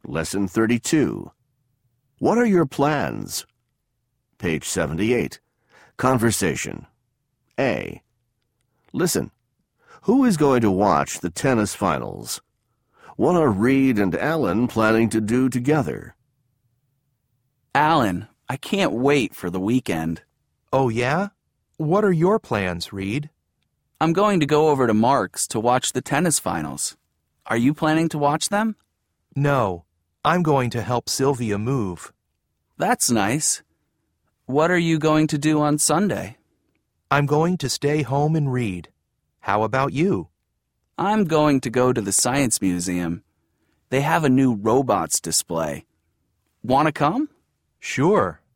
Lesson 32. What are your plans? Page 78. Conversation. A. Listen. Who is going to watch the tennis finals? What are Reed and Alan planning to do together? Alan, I can't wait for the weekend. Oh, yeah? What are your plans, Reed? I'm going to go over to Mark's to watch the tennis finals. Are you planning to watch them? No, I'm going to help Sylvia move. That's nice. What are you going to do on Sunday? I'm going to stay home and read. How about you? I'm going to go to the Science Museum. They have a new robots display. Want to come? Sure.